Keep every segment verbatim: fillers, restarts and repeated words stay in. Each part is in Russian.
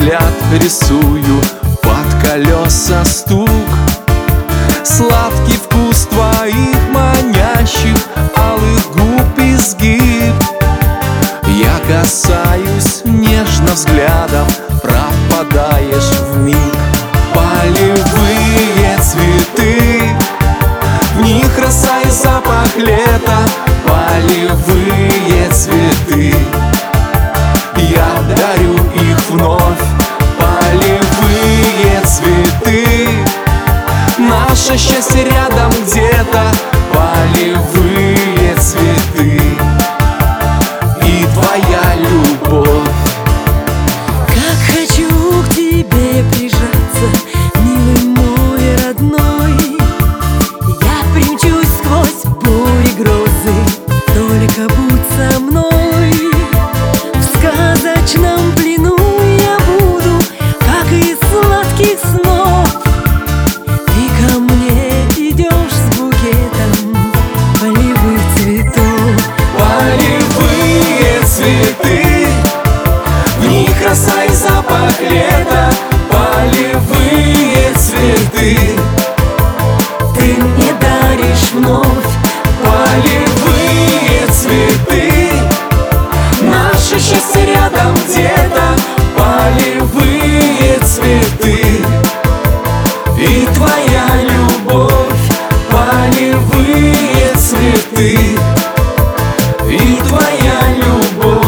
взгляд рисую под колеса стук. Сладкий вкус твоих манящих алых губ изгиб. Я касаюсь нежно взглядом, пропадаешь вмиг. Полевые цветы, в них роса и запах лета. Полевые цветы, я дарю их вновь. Полевые цветы, наше счастье рядом где-то. Полевые цветы и твоя любовь. Как хочу к тебе прижаться, милый мой родной. Я примчусь сквозь бури грозы, только будь со мной. В сказочном плену я буду, как из сладких снов. Ты ко мне идешь с букетом полевых цветов. Полевые цветы, в них роса и запах лета. Полевые цветы, Ты мне даришь вновь. полевые цветы, наше счастье рядом где-то. Полевые цветы и твоя любовь. Полевые цветы и твоя любовь.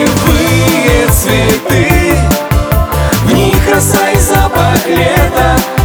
Цветы, в них роса и запах лета.